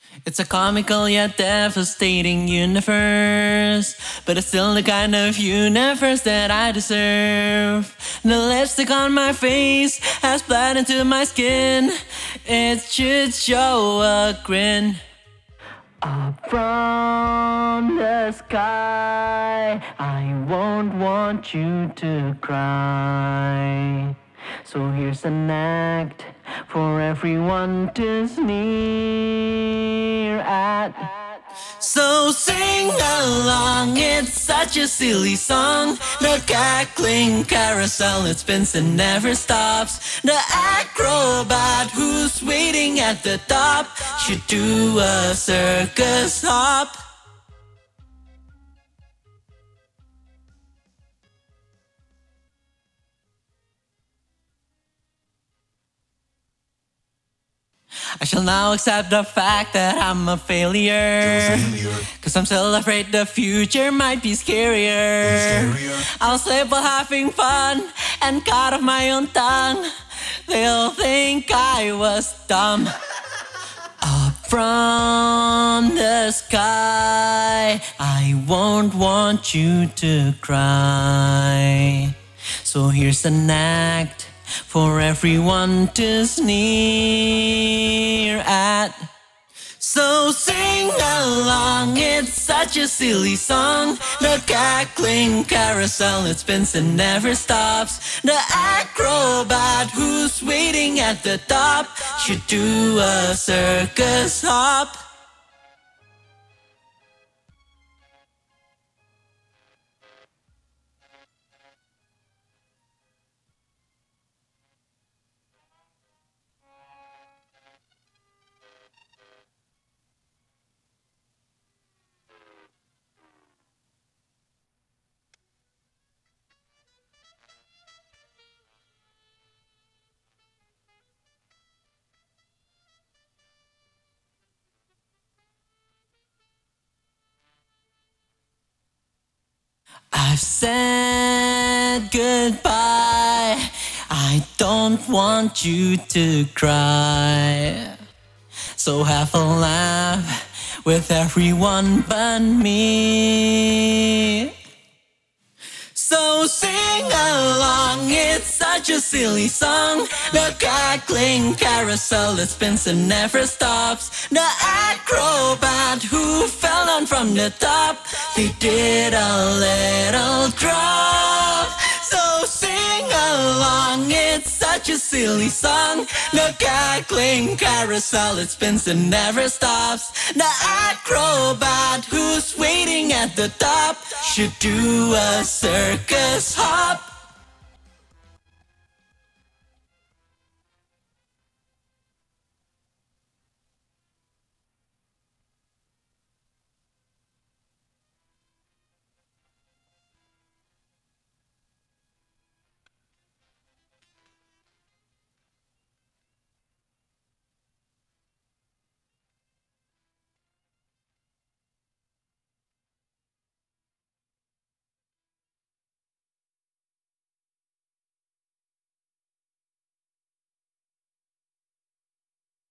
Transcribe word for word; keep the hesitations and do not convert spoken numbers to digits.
It's a comical yet devastating universe, but it's still the kind of universe that I deserve. The lipstick on my face has bled into my skin. It should show a grin. Up from the sky, I won't want you to cry. So here's an act for everyone to sneer at. So sing along, it's such a silly song. The cackling carousel, it spins and never stops. The acrobat who's waiting at the top should do a circus hop. I shall now accept the fact that I'm a failure, cause I'm still afraid the future might be scarier. I'll sleep while having fun and cut off my own tongue. They'll think I was dumb. Up from the sky, I won't want you to cry. So here's an act for everyone to sneer at. So sing along, it's such a silly song. The cackling carousel, it spins and never stops. The acrobat who's waiting at the top should do a circus hop. I've said goodbye. I don't want you to cry. So have a laugh with everyone but me. So sing along, it's such a silly song. The cackling carousel that spins and never stops. The acrobat who fell down from the top, they did a little drop. So sing along, it's such a silly song. The cackling carousel, it spins and never stops. The acrobat who's waiting at the top should do a circus hop.